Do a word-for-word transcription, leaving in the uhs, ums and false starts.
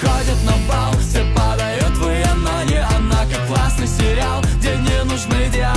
приходит на бал, все падают в ее, но не она, как классный сериал, где не нужны диалоги.